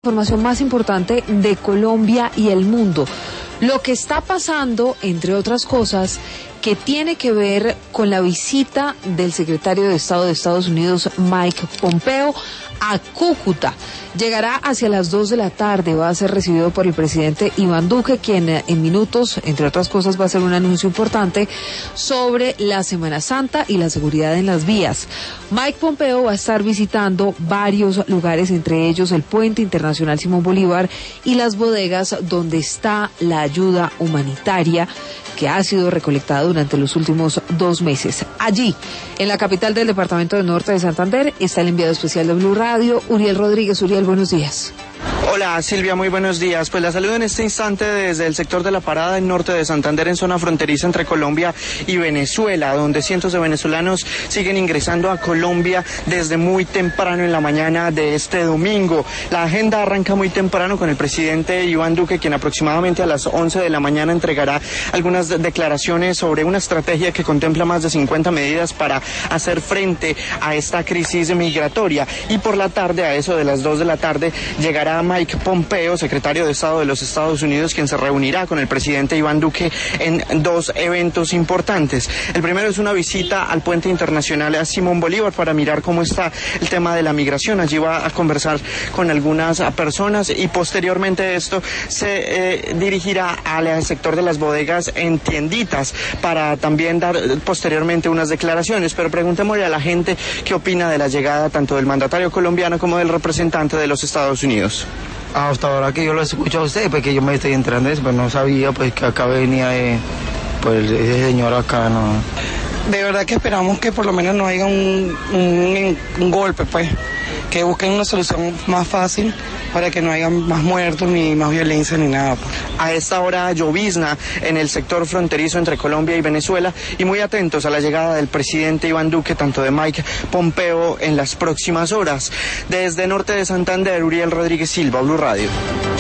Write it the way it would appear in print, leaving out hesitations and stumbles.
Información más importante de Colombia y el mundo. Lo que está pasando, entre otras cosas, que tiene que ver con la visita del secretario de Estado de Estados Unidos, Mike Pompeo, a Cúcuta. Llegará hacia las 2 de la tarde, va a ser recibido por el presidente Iván Duque, quien en minutos, entre otras cosas, va a hacer un anuncio importante sobre la Semana Santa y la seguridad en las vías. Mike Pompeo va a estar visitando varios lugares, entre ellos el Puente Internacional Simón Bolívar y las bodegas donde está la ayuda humanitaria que ha sido recolectada durante los últimos 2 meses. Allí, en la capital del departamento del Norte de Santander, está el enviado especial de Blue Radio, Uriel Rodríguez. Uriel, buenos días. Hola Silvia, muy buenos días. Pues la saludo en este instante desde el sector de La Parada, del norte de Santander, en zona fronteriza entre Colombia y Venezuela, donde cientos de venezolanos siguen ingresando a Colombia desde muy temprano en la mañana de este domingo. La agenda arranca muy temprano con el presidente Iván Duque, quien aproximadamente a las 11 de la mañana entregará algunas declaraciones sobre una estrategia que contempla más de 50 medidas para hacer frente a esta crisis migratoria. Y por la tarde, a eso de las 2 de la tarde, llegará Mike Pompeo, secretario de Estado de los Estados Unidos, quien se reunirá con el presidente Iván Duque en 2 eventos importantes. El primero es una visita al Puente Internacional a Simón Bolívar para mirar cómo está el tema de la migración. Allí va a conversar con algunas personas y posteriormente esto se dirigirá al sector de las bodegas en tienditas para también dar posteriormente unas declaraciones. Pero preguntémosle a la gente qué opina de la llegada tanto del mandatario colombiano como del representante de los Estados Unidos. Hasta ahora que yo lo escucho a usted, pues que yo me estoy entrando, pues no sabía pues que acá venía pues ese señor acá, no. De verdad que esperamos que por lo menos no haya un golpe, pues, que busquen una solución más fácil para que no haya más muertos ni más violencia ni nada. Pues. A esta hora llovizna en el sector fronterizo entre Colombia y Venezuela y muy atentos a la llegada del presidente Iván Duque, tanto de Mike Pompeo en las próximas horas. Desde norte de Santander, Uriel Rodríguez Silva, Blue Radio.